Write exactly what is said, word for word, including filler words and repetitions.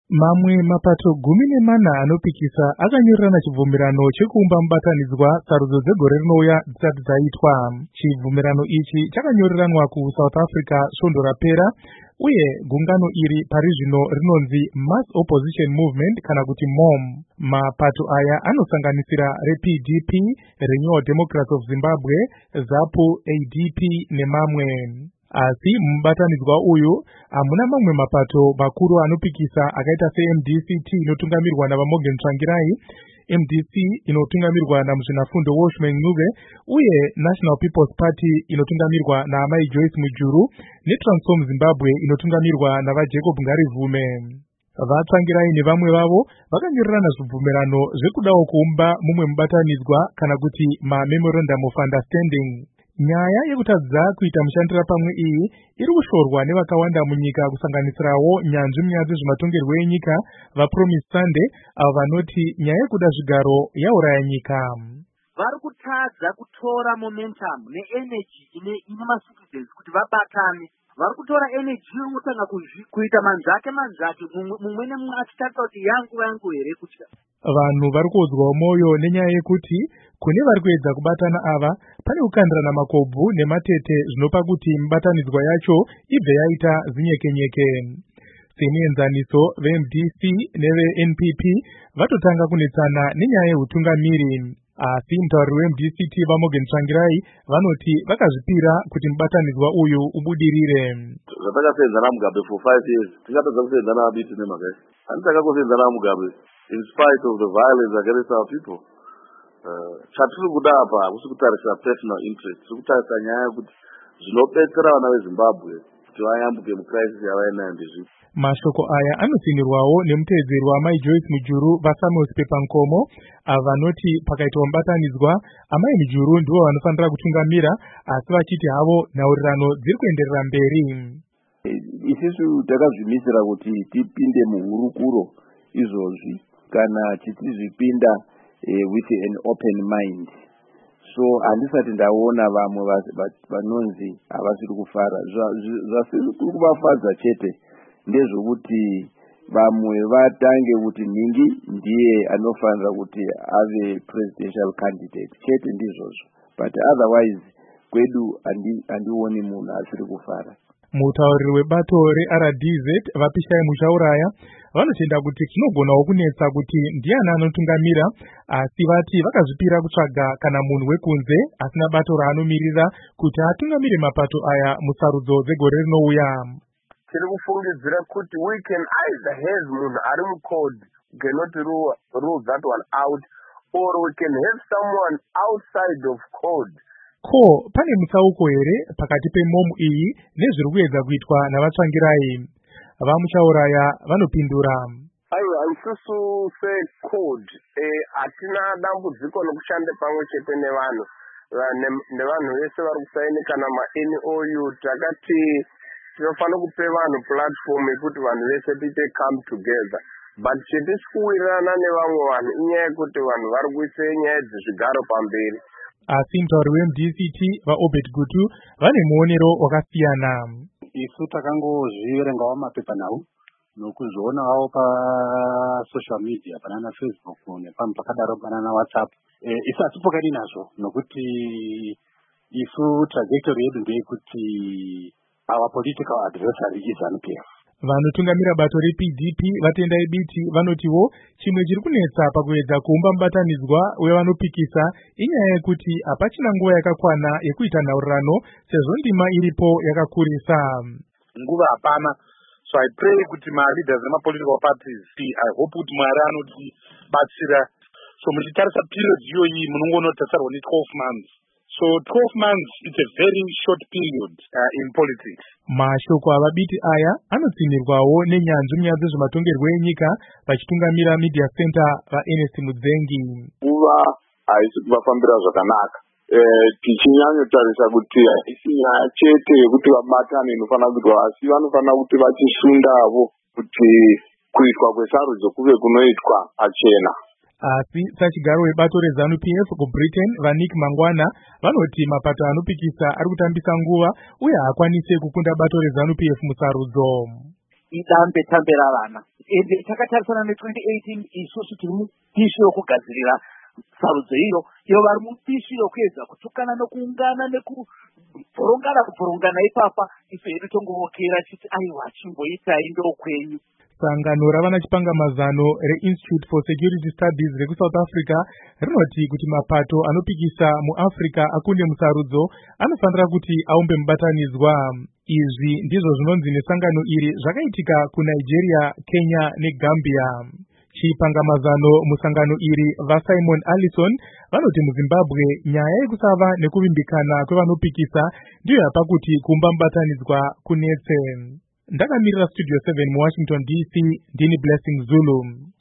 Mamwe mapato gumi nemana anopikisa akanyorerana chibvumirano chekuumba mubatanidzwa sarudzo dzegore rinouya dzisati dzaitwa. Chibvumirano ichi chakanyoreranwa kuSouth Africa svondo rapera, uye gungano iri pari zvino rinonzi Mass Opposition Movement kana kuti M O M. Mapato aya anosanganisira reP D P, Renewal Democrats of Zimbabwe, ZAPU, A D P nemamwe. Asi mubatanidzwa uyu hamuna mamwe mapato makuru anopikisa akaita se-M D C T inotungamirwa navaMorgan Tsvangirai, M D C inotungamirwa namuzvinafundo Welshman Ncube, uye National People's Party inotungamirwa naamai Joyce Mujuru, neTransform Zimbabwe inotungamirwa navaJacob Ngarivume. VaTsvangirai nevamwe vavo vakanyorerana zvibvumirano zvekudawo kuumba mumwe mubatanidzwa kana kuti ma-Memorandum of Understanding. Nyaya yekutadza kuita mushandira pamwe iyi iri kushorwa nevakawanda munyika, kusanganisirawo nyanzvi munyaya dzezvematongerwo enyika vaPromise Sunday, avo vanoti nyaya yekuda zvigaro yauraya nyika. Vari kutadza kutora momentum neenergy ine ine macitizens kuti vabatane. Vari kutora energy yekutanga kuita manzake manzake, mumwe nemumwe achitaridza kuti yangu yangu here kutya. Vanhu vari kuodzwawo mwoyo nenyaya yekuti kune vari kuedza kubatana ava pane kukandirana makobvu nematete zvinopa kuti mubatanidzwa yacho ibve yaita zinyekenyeke. Semuenzaniso, ve-M D C neve-N P P vatotanga kunetsana nenyaya yehutungamiri, asi mutauriri we-M D C T vaMorgan Tsvangirai vanoti vakazvipira kuti mubatanidzwa uyu ubudirire. Zvatakasenzana Mugabe for five years tikatadza kusenzana abiti nemhaka iyi. Handitaka kusenzana Mugabe in spite of the violence against our people. Uh, chatiri kuda apa hakusi kutarisa personal interest, tiri kutarisa nyaya yekuti zvinobetsera vana veZimbabwe kuti vayambuke mucrisis yavainayo ndezvipi. Mashoko aya anotsinirwawo nemuteedzeri waamai Joyce Mujuru vaSamuel Sipepankomo, ava vanoti pakaitwa mubatanidzwa amai Mujuru ndivo vanofanira kutungamira, asi vachiti havo nhaurirano dziri kuenderera mberi. Isusu takazvimisira kuti tipinde muhurukuro izvozvi kana tichizvipinda eh, with an open mind. So handisati ndaona vamwe vanonzi havasiri kufara. Zvasiri kuvafadza chete ndezvokuti vamwe vatange kuti ningi ndiye anofanira kuti ave presidential candidate chete ndizvozvo, but otherwise kwedu handioni munhu asiri kufara. Mutauriri webato re-R D Z vapishai Mushauraya vanotenda kuti zvinogonawo kunetsa kuti ndiani anotungamira, asi vati vakazvipira kutsvaga kana munhu wekunze asina bato raanomirira kuti atungamire mapato aya musarudzo dzegore rinouya. Tiri kufungidzira kuti we can either have munhu ari mucode cannot rule, rule that one out, or we can have someone outside of code. Ko pane mutsauko here pakati pe-M O M iyi nezviri kuedza kuitwa navaTsvangirai? VaMushauraya vanopindura. Aiwa, isusu secode hatina dambudziko nokushanda pamwe chete nevanhu nevanhu vese vari kusaini kana ma-N O U. Takati tinofanira kupe vanhu platform yekuti vanhu vese tiite come together, but chetisi kuwirirana nevamwe vanhu inyaya yekuti vanhu vari kuise nyaya dzezvigaro pamberi. Asi mutauri we-M D C T vaObed Gutu vane muonero wakasiyana. Isu takangozviverengawo mapepanhau nokuzvionawo pasocial media banana Facebook nepamwe pakadaro banana WhatsApp. E, isu hatipokani nazvo nokuti isu trajectory yedu ndeyekuti our political adversary is ZANU P F. Vanotungamira bato reP D P vatendai biti vanotiwo chimwe chiri kunetsa pakuedza kuumba mubatanidzwa wevanopikisa inyaya yekuti hapachina nguva yakakwana yekuita nhaurirano sezvo ndima iripo yakakurisa. Nguva hapana. So I pray kuti ma-leaders nema-political parties, I hope kuti Mwari anotibatsira. So muchitarisa period iyoyi munongonotarisirwa ni twelve months. So twelve months, it's a very short period uh, in politics. Mashoko avabiti aya anotsinirwawo nenyanzvi munyaya dzezvematongerwo enyika vachitungamira Media Center vaErnest Mudzengi. Nguva haisi kuvafambira zvakanaka. Eh, tichinyanyotarisa kuti haisi nyaya chete yekuti vabatane inofanira kuitwa, asi vanofanira kuti vachisundavo kuti kuitwa kwesarudzo kuve kunoitwa pachena. Asi sachigaro webato reZANU P F kuBritain vaNick Mangwana vanoti mapato anopikisa ari kutambisa nguva uye haakwanise kukunda bato reZANU P F musarudzo. idambe tambe ravana. Ende takatarisana ne-twenty eighteen isusu tiri mudishi yokugadzirira sarudzo iyo, iyo vari mudishi yokuedza kutukana nokuungana nekubhorongana kubhorongana ipapa, ife hedu tongovokera chiti aiwa chimboitai ndokwenyu. Sangano ravana chipangamazano re-Institute for Security Studies reku-South Africa rinoti kuti mapato anopikisa muAfrica akunde musarudzo anofanira kuti aumbe mubatanidzwa. Izvi ndizvo zvinonzi nesangano iri zvakaitika kuNigeria, Kenya neGambia. Chipangamazano musangano iri vaSimon Allison vanoti muZimbabwe nyaya yekusava nekuvimbikana kwevanopikisa ndiyo yapa kuti kumba mubatanidzwa kunetse. Ndakamirira Studio seven muWashington D C, ndini Blessing Zulu.